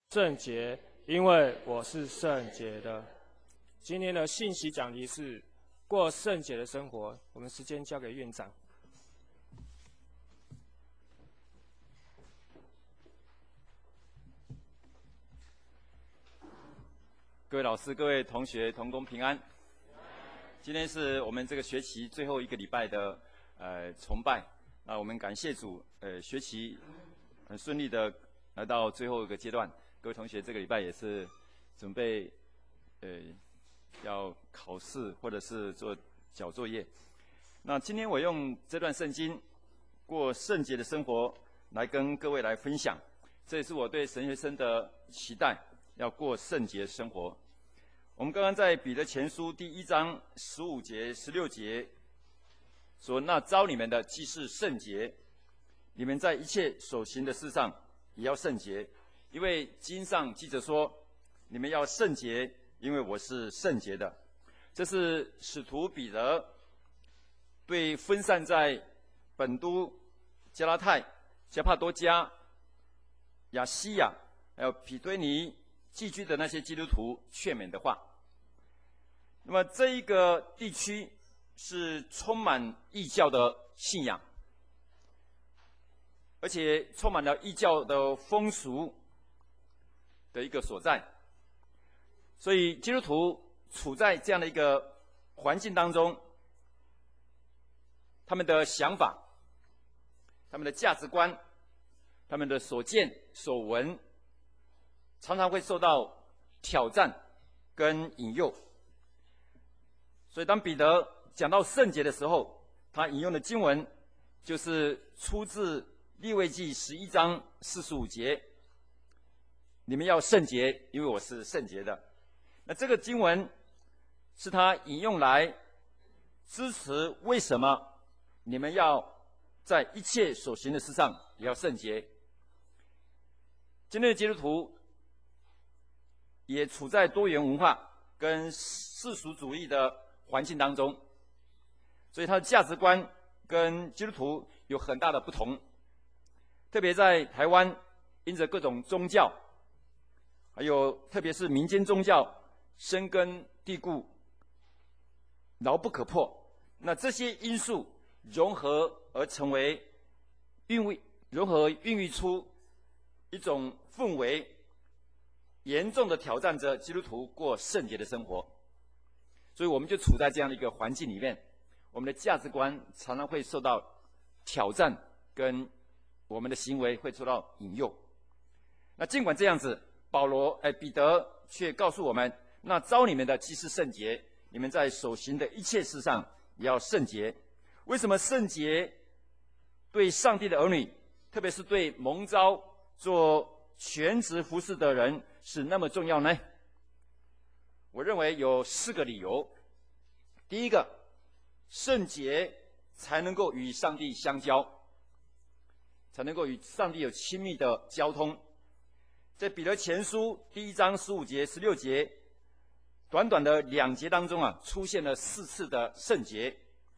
圣洁，因为我是圣洁的。今天的信息讲题是过圣洁的生活。我们时间交给院长。 各位老师、各位同学，同工平安。今天是我们这个学期最后一个礼拜的崇拜。那我们感谢主，学期很顺利的来到最后一个阶段。各位同学，这个礼拜也是准备要考试或者是做小作业。那今天我用这段圣经过圣洁的生活来跟各位来分享，这也是我对神学生的期待，要过圣洁生活。我们刚刚在彼得前书第1章15节、16节说：“那召你们的既是圣洁，你们在一切所行的事上也要圣洁，因为经上记着说，你们要圣洁，因为我是圣洁的。”这是使徒彼得对分散在本都、加拉太、加帕多家、亚西亚还有庇推尼寄居的那些基督徒劝勉的话。那么这一个地区是充满异教的信仰，而且充满了异教的风俗的一个所在，所以基督徒处在这样的一个环境当中，他们的想法、他们的价值观、他们的所见所闻，常常会受到挑战跟引诱。所以当彼得讲到圣洁的时候，他引用的经文就是出自利未记11章45节：“你们要圣洁，因为我是圣洁的。”那这个经文是他引用来支持为什么你们要在一切所行的事上也要圣洁。今天的基督徒也处在多元文化跟世俗主义的环境当中，所以他的价值观跟基督徒有很大的不同。特别在台湾，因着各种宗教，还有特别是民间宗教深根蒂固、牢不可破，那这些因素融合而成为孕育出一种氛围，严重的挑战着基督徒过圣洁的生活。所以我们就处在这样的一个环境里面，我们的价值观常常会受到挑战，跟我们的行为会受到引诱。那尽管这样子，彼得却告诉我们：那召你们的既是圣洁，你们在所行的一切事上也要圣洁。为什么圣洁对上帝的儿女，特别是对蒙召做全职服事的人是那么重要呢？我认为有4个理由。第一个，圣洁才能够与上帝相交，才能够与上帝有亲密的交通。在彼得前书第1章15节、16节，短短的2节当中出现了4次的圣洁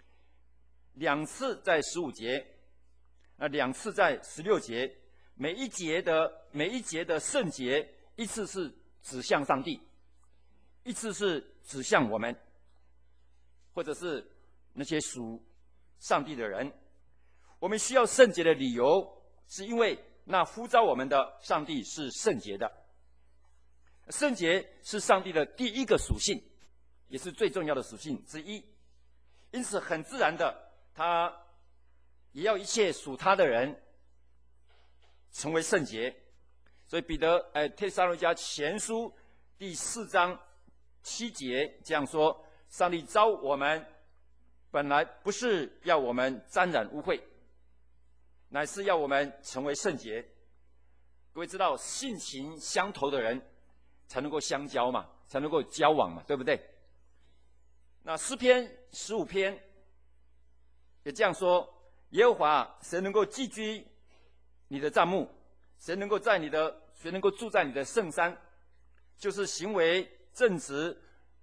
，2次在15节，2次在16节。每一节的圣洁，一次是指向上帝，一次是指向我们，或者是那些属上帝的人。我们需要圣洁的理由，是因为那呼召我们的上帝是圣洁的。圣洁是上帝的第一个属性，也是最重要的属性之一。因此很自然的，他也要一切属他的人成为圣洁。所以彼得帖撒罗尼迦前书第4章7节这样说：上帝召我们，本来不是要我们沾染污秽，乃是要我们成为圣洁。各位知道，性情相投的人才能够相交嘛，才能够交往嘛，对不对？那诗篇15篇也这样说：耶和华，谁能够寄居你的帐幕？谁能够住在你的圣山？就是行为正直、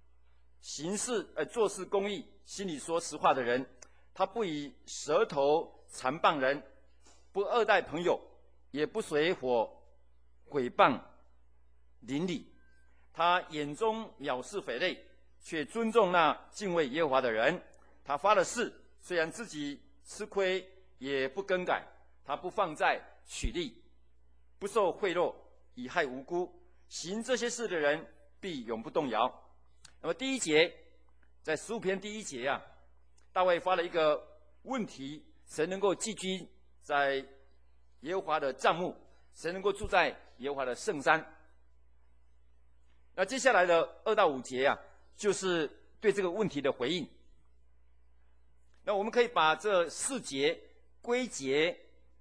做事公义、心里说实话的人。他不以舌头残谤人，不恶待朋友，也不随伙毁谤邻里，他眼中藐视匪类，却尊重那敬畏耶和华的人。他发了誓，虽然自己吃亏，也不更改。他不放债取利，不受贿赂，以害无辜。行这些事的人，必永不动摇。那么第一节，在15篇第1节啊，大卫发了一个问题：谁能够寄居在耶和华的帐幕？谁能够住在耶和华的圣山？那接下来的2到5节啊，就是对这个问题的回应。那我们可以把这4节归结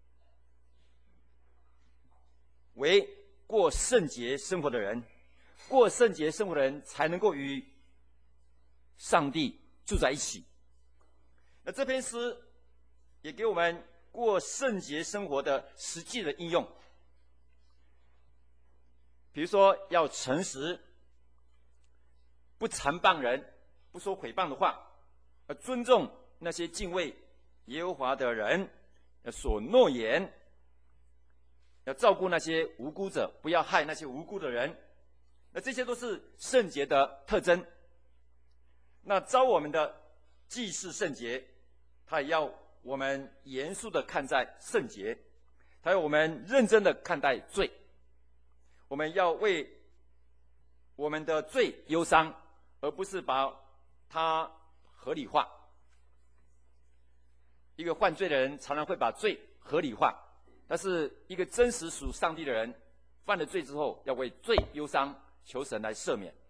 为过圣洁生活的人。过圣洁生活的人才能够与上帝住在一起。那这篇诗也给我们过圣洁生活的实际的应用。比如说要诚实，不残谤人，不说毁谤的话，尊重那些敬畏耶和华的人，要所诺言，要照顾那些无辜者，不要害那些无辜的人。那这些都是圣洁的特征。那召我们的既是圣洁，他也要我们严肃的看待圣洁，他要我们认真的看待罪。我们要为我们的罪忧伤，而不是把它合理化。一个犯罪的人常常会把罪合理化，但是一个真实属上帝的人，犯了罪之后，要为罪忧伤，求神来赦免。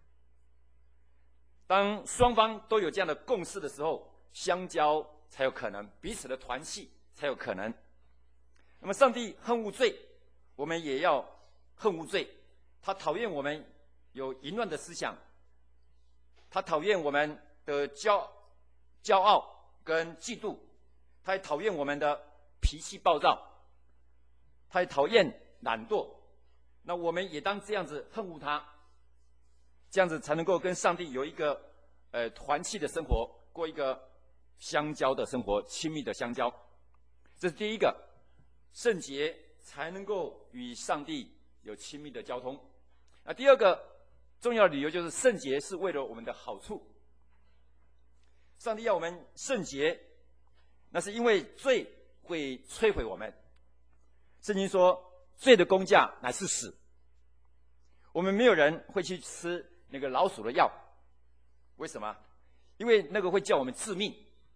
当双方都有这样的共识的时候，相交才有可能，彼此的团契才有可能。那么上帝恨恶罪，我们也要恨恶罪。他讨厌我们有淫乱的思想，他讨厌我们的骄傲跟嫉妒，他也讨厌我们的脾气暴躁，他也讨厌懒惰。那我们也当这样子恨恶他，这样子才能够跟上帝有一个团契的生活，过一个相交的生活，亲密的相交。这是第一个，圣洁才能够与上帝有亲密的交通。那第二个重要的理由就是圣洁是为了我们的好处。上帝要我们圣洁，那是因为罪会摧毁我们。圣经说罪的工价乃是死。我们没有人会去吃那个老鼠的药，为什么？因为那个会叫我们致命。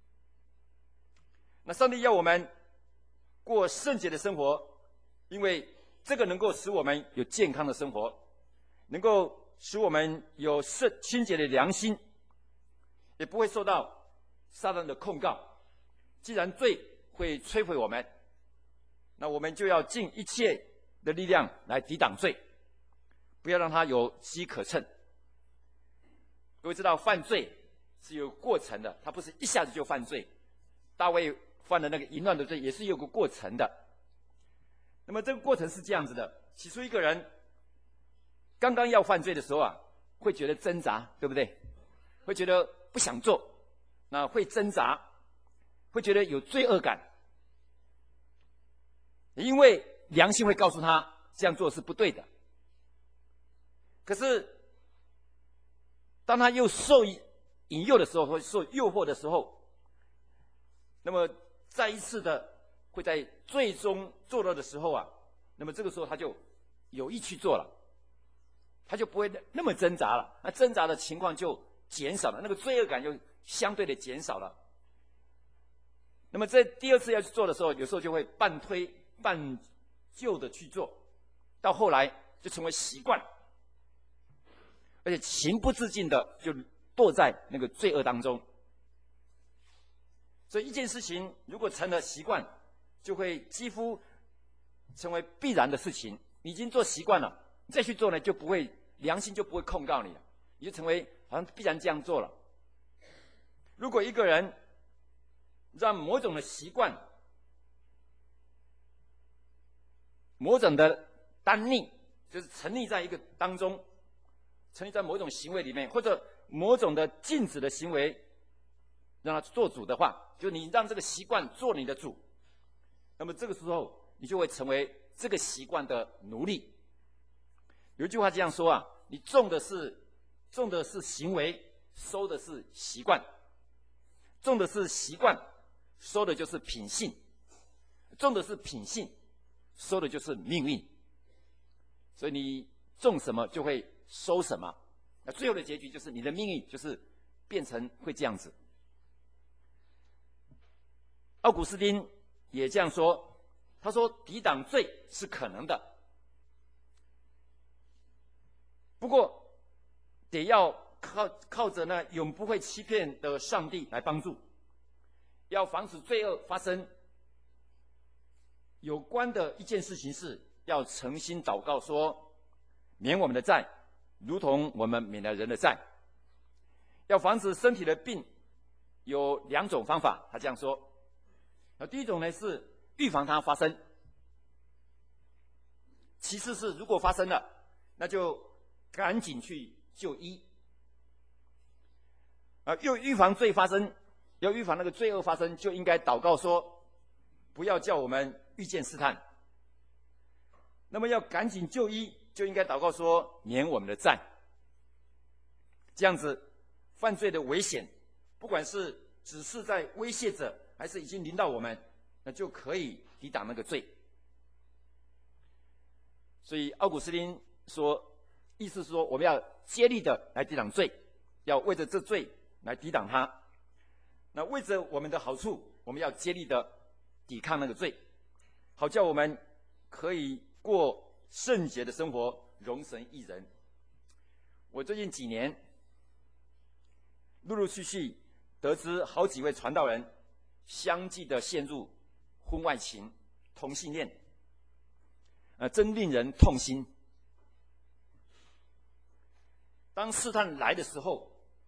那上帝要我们过圣洁的生活，因为这个能够使我们有健康的生活，能够使我们有清洁的良心，也不会受到撒旦的控告。既然罪会摧毁我们，那我们就要尽一切的力量来抵挡罪，不要让它有机可乘。各位知道犯罪是有过程的，他不是一下子就犯罪。大卫犯的那个淫乱的罪也是有个过程的。那么这个过程是这样子的：起初一个人刚刚要犯罪的时候啊，会觉得挣扎，对不对？会觉得不想做，那会挣扎，会觉得有罪恶感，因为良心会告诉他这样做是不对的。可是当他又受引诱的时候，或受诱惑的时候，那么再一次的会在最终做了的时候啊，那么这个时候他就有意去做了，他就不会那么挣扎了，那挣扎的情况就减少了，那个罪恶感就相对的减少了。那么在第二次要去做的时候，有时候就会半推半就的去做，到后来就成为习惯，而且情不自禁的就堕在那个罪恶当中。所以一件事情如果成了习惯，就会几乎成为必然的事情。你已经做习惯了，你再去做呢，就不会良心就不会控告你了，你就成为好像必然这样做了。如果一个人让某种的习惯、某种的单逆，就是沉溺在一个当中，沉溺在某种行为里面，或者某种的禁止的行为，让他做主的话，就你让这个习惯做你的主，那么这个时候你就会成为这个习惯的奴隶。 有一句话这样说啊，你种的是行为，收的是习惯；种的是习惯，收的就是品性；种的是品性，收的就是命运。所以你种什么就会收什么，那最后的结局就是你的命运就是变成会这样子。奥古斯丁也这样说，他说抵挡罪是可能的，不过得要靠着那永不会欺骗的上帝来帮助。要防止罪恶发生，有关的一件事情是要诚心祷告说，免我们的债，如同我们免了人的债。要防止身体的病，有2种方法，他这样说。第一种呢是预防它发生，其次是如果发生了，那就赶紧去就医。要预防罪发生，要预防那个罪恶发生，就应该祷告说，不要叫我们遇见试探。那么要赶紧就医，就应该祷告说，免我们的债。这样子，犯罪的危险，不管是只是在威胁着，还是已经临到我们，那就可以抵挡那个罪。所以奥古斯丁说，意思是说，我们要接力的来抵挡罪，要为着这罪来抵挡它。那为着我们的好处，我们要接力的抵抗那个罪，好叫我们可以过圣洁的生活，荣神益人。我最近几年陆陆续续得知好几位传道人相继的陷入婚外情、同性恋，真令人痛心。当试探来的时候，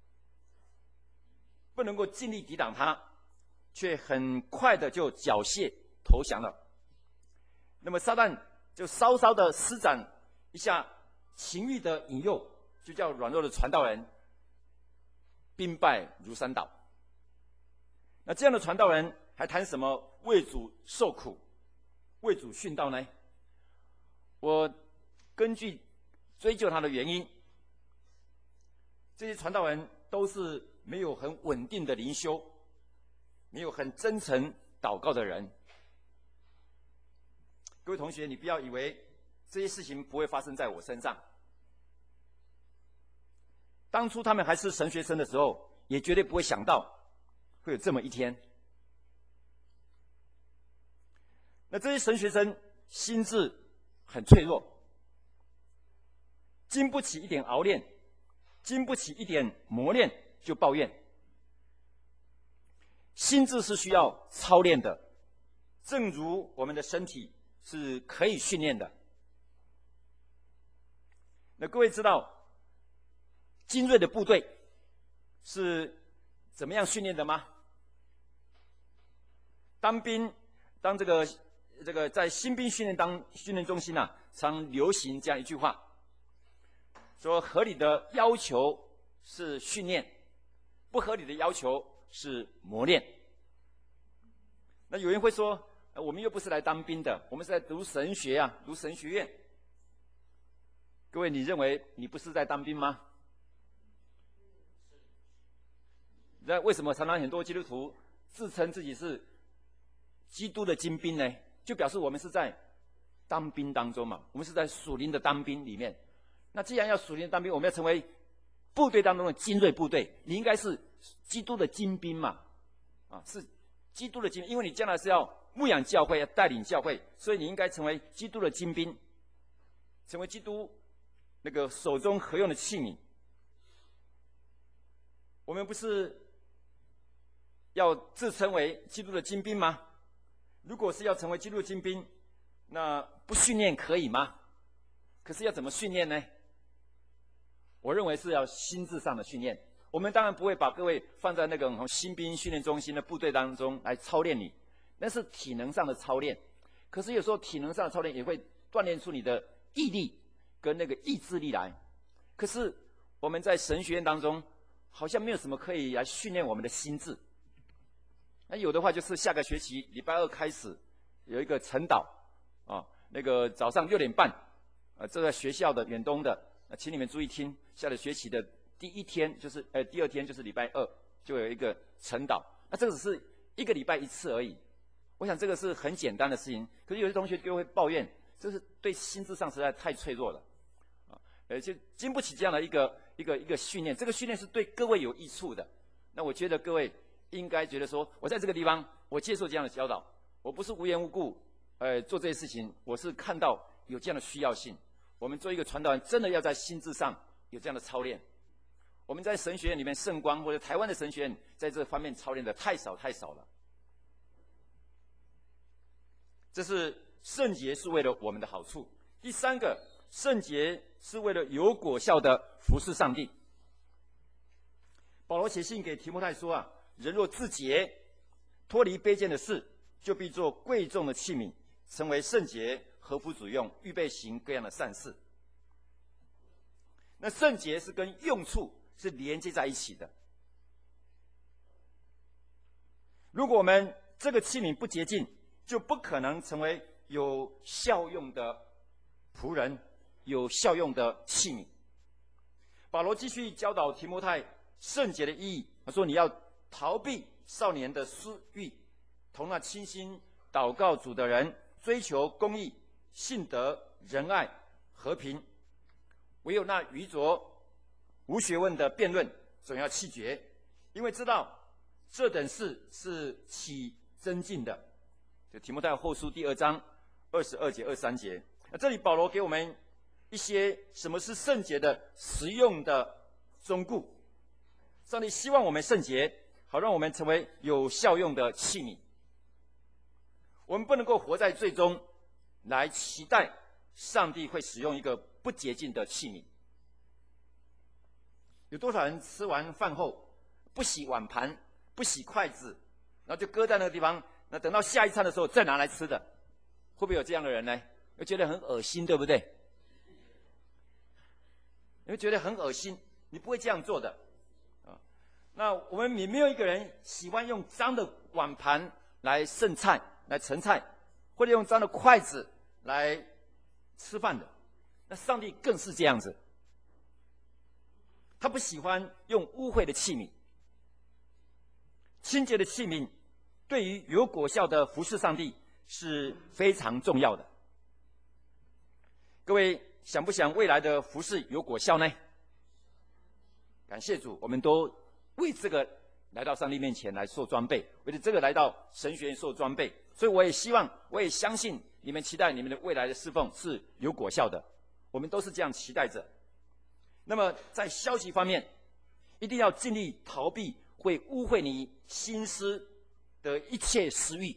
不能够尽力抵挡它，却很快的就缴械投降了。那么撒旦就稍稍的施展一下情欲的引诱，就叫软弱的传道人兵败如山倒。那这样的传道人还谈什么为主受苦、为主殉道呢？我根据追究他的原因，这些传道人都是没有很稳定的灵修，没有很真诚祷告的人。各位同学，你不要以为这些事情不会发生在我身上。当初他们还是神学生的时候，也绝对不会想到会有这么一天。那这些神学生心智很脆弱，经不起一点熬练，经不起一点磨练就抱怨。心智是需要操练的，正如我们的身体是可以训练的。那各位知道精锐的部队是怎么样训练的吗？当兵，当这个在新兵训练中心啊，常流行这样一句话，说合理的要求是训练，不合理的要求是磨练。那有人会说，我们又不是来当兵的，我们是在读神学啊，读神学院。各位，你认为你不是在当兵吗？那为什么常常很多基督徒自称自己是基督的精兵呢？就表示我们是在当兵当中嘛，我们是在属灵的当兵里面。那既然要属灵的当兵，我们要成为部队当中的精锐部队，你应该是基督的精兵嘛，是基督的精兵，因为你将来是要牧养教会，要带领教会，所以你应该成为基督的精兵，成为基督那个手中合用的器皿。我们不是要自称为基督的精兵吗？如果是要成为基督的精兵，那不训练可以吗？可是要怎么训练呢？我认为是要心智上的训练。我们当然不会把各位放在那个新兵训练中心的部队当中来操练你，那是体能上的操练。可是有时候体能上的操练也会锻炼出你的毅力跟那个意志力来。可是我们在神学院当中好像没有什么可以来训练我们的心智。那有的话就是下个学期礼拜2开始有一个晨祷那个早上6点半这个学校的远东的，请你们注意听，下个学期的第2天就是礼拜2，就有一个晨祷。那这个只是1个礼拜1次而已。我想这个是很简单的事情，可是有些同学就会抱怨，这是对心智上实在太脆弱了，就经不起这样的一个训练。这个训练是对各位有益处的。那我觉得各位应该觉得说，我在这个地方我接受这样的教导，我不是无缘无故做这些事情，我是看到有这样的需要性。我们做一个传道人，真的要在心智上有这样的操练。我们在神学院里面，圣光或者台湾的神学院，在这方面操练的太少了。这是圣洁是为了我们的好处。第3个，圣洁是为了有果效的服侍上帝。保罗写信给提摩太说啊，人若自洁，脱离卑贱的事，就必做贵重的器皿，成为圣洁，合乎主用，预备行各样的善事。那圣洁是跟用处是连接在一起的。如果我们这个器皿不洁净，就不可能成为有效用的仆人，有效用的器皿。保罗继续教导提摩太圣洁的意义，他说：“你要逃避少年的私欲，同那清心祷告主的人，追求公义、信德、仁爱、和平。唯有那愚拙、无学问的辩论，总要弃绝，因为知道这等事是起争竞的。”就提摩太后书第2章22节、23节。那这里保罗给我们一些什么是圣洁的实用的忠告。上帝希望我们圣洁，好让我们成为有效用的器皿。我们不能够活在罪中，来期待上帝会使用一个不洁净的器皿。有多少人吃完饭后不洗碗盘、不洗筷子，然后就搁在那个地方，那等到下一餐的时候再拿来吃的？会不会有这样的人呢？会觉得很恶心，对不对？你会觉得很恶心，你不会这样做的。那我们也没有一个人喜欢用脏的碗盘来盛菜、来盛菜，或者用脏的筷子来吃饭的。那上帝更是这样子，他不喜欢用污秽的器皿。清洁的器皿对于有果效的服侍上帝是非常重要的。各位想不想未来的服侍有果效呢？感谢主，我们都为这个来到上帝面前来受装备，为了这个来到神学院受装备。所以我也希望，我也相信你们期待你们的未来的侍奉是有果效的，我们都是这样期待着。那么在消极方面，一定要尽力逃避会污秽你心思的一切私欲，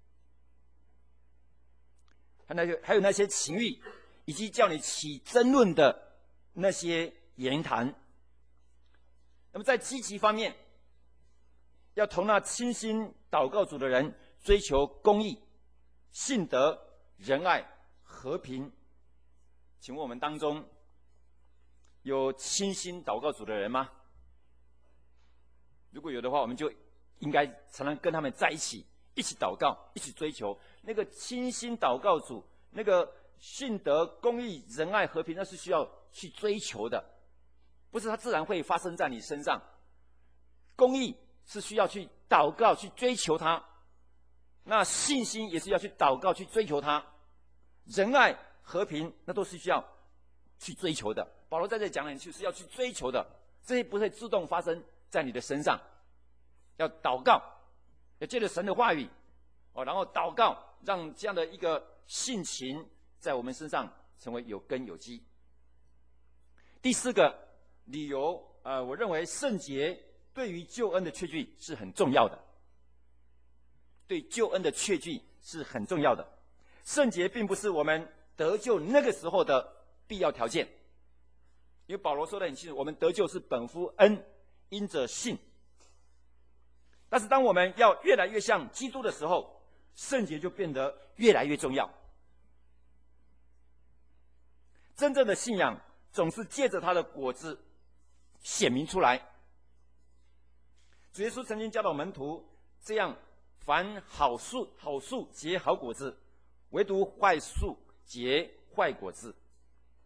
还有那些情欲，以及叫你起争论的那些言谈。那么在积极方面，要同那清心祷告主的人追求公义、信德、仁爱、和平。请问我们当中有清心祷告主的人吗？如果有的话，我们就应该常常跟他们在一起，一起祷告，一起追求那个清心祷告主，那个信德、公义、仁爱、和平，那是需要去追求的，不是它自然会发生在你身上。公义是需要去祷告、去追求它，那信心也是要去祷告、去追求它，仁爱、和平，那都是需要去追求的。保罗在这里讲的就是要去追求的，这些不会自动发生在你的身上，要祷告，要借着神的话语，然后祷告，让这样的一个性情在我们身上成为有根有基。第4个理由，我认为圣洁对于救恩的确据是很重要的，对救恩的确据是很重要的。圣洁并不是我们得救那个时候的必要条件，因为保罗说得很清楚，我们得救是本乎恩，因着信。但是当我们要越来越像基督的时候，圣洁就变得越来越重要。真正的信仰总是借着它的果子显明出来。主耶稣曾经教导门徒这样：凡好树结好果子，唯独坏树结坏果子。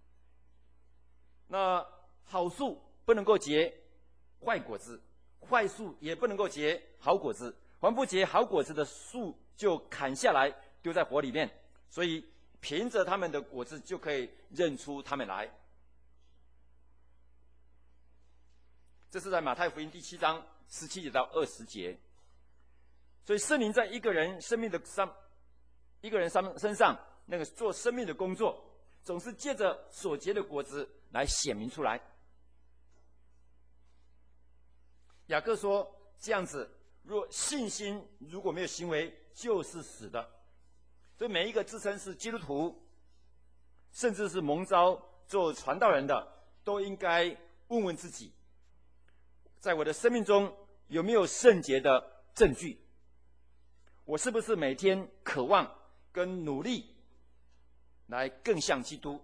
那好树不能够结坏果子，坏树也不能够结好果子。凡不结好果子的树，就砍下来丢在火里面。所以凭着他们的果子就可以认出他们来。这是在马太福音第7章17节到20节。所以圣灵在一个人身上，那个做生命的工作，总是借着所结的果子来显明出来。雅各说：这样子，若信心如果没有行为，就是死的。所以每一个自称是基督徒，甚至是蒙召做传道人的，都应该问问自己，在我的生命中有没有圣洁的证据？我是不是每天渴望跟努力来更像基督？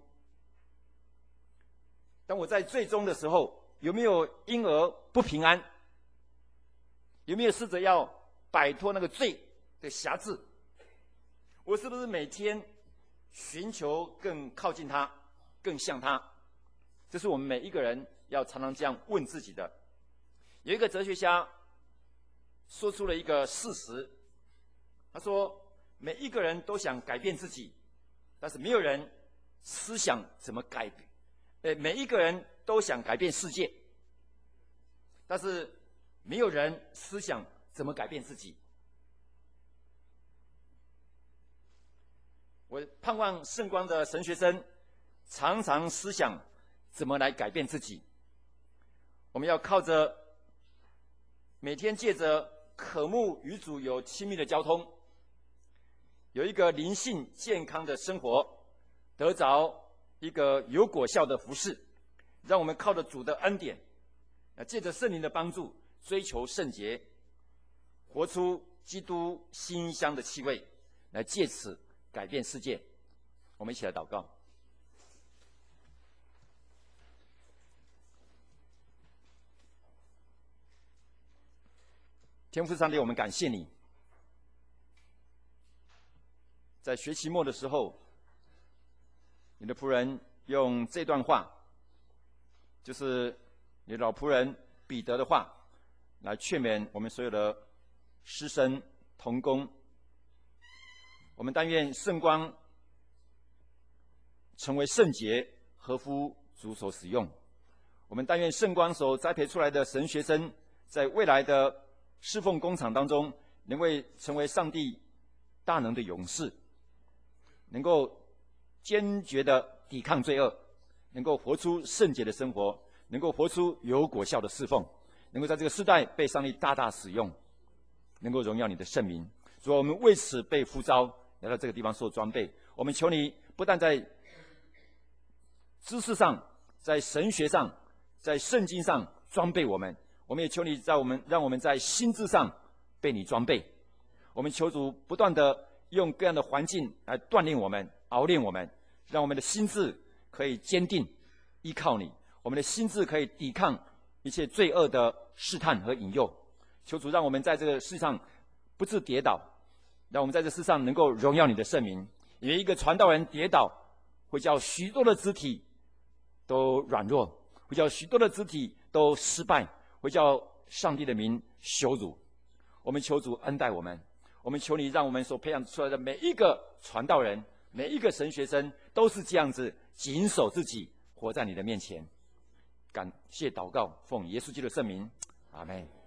当我在最终的时候，有没有因而不平安？有没有试着要摆脱那个罪的辖制？我是不是每天寻求更靠近他，更像他？这是我们每一个人要常常这样问自己的。有一个哲学家说出了一个事实，他说每一个人都想改变自己，但是没有人思想怎么改变。每一个人都想改变世界，但是没有人思想怎么改变自己。我盼望圣光的神学生常常思想怎么来改变自己。我们要靠着每天借着渴慕与主有亲密的交通，有一个灵性健康的生活，得着一个有果效的服事，让我们靠着主的恩典，借着圣灵的帮助，追求圣洁，活出基督馨香的气味，来借此改变世界。我们一起来祷告。天父上帝，我们感谢你，在学期末的时候，你的仆人用这段话，就是你的老仆人彼得的话，来劝勉我们所有的师生同工。我们但愿圣光成为圣洁，合乎主所使用。我们但愿圣光所栽培出来的神学生，在未来的侍奉工场当中，能够成为上帝大能的勇士，能够坚决的抵抗罪恶，能够活出圣洁的生活，能够活出有果效的侍奉，能够在这个世代被上帝大大使用，能够荣耀你的圣名。主啊，我们为此被呼召来到这个地方受装备。我们求你不但在知识上，在神学上，在圣经上装备我们，我们也求你让我们在心智上被你装备。我们求主不断的用各样的环境来锻炼我们，熬炼我们，让我们的心智可以坚定依靠你，我们的心智可以抵抗一切罪恶的试探和引诱。求主让我们在这个世上不致跌倒，让我们在这世上能够荣耀你的圣名。因为一个传道人跌倒，会叫许多的肢体都软弱，会叫许多的肢体都失败，会叫上帝的名羞辱。我们求主恩待我们，我们求你让我们所培养出来的每一个传道人，每一个神学生，都是这样子谨守自己，活在你的面前。感谢祷告，奉耶稣基督的圣名，阿们。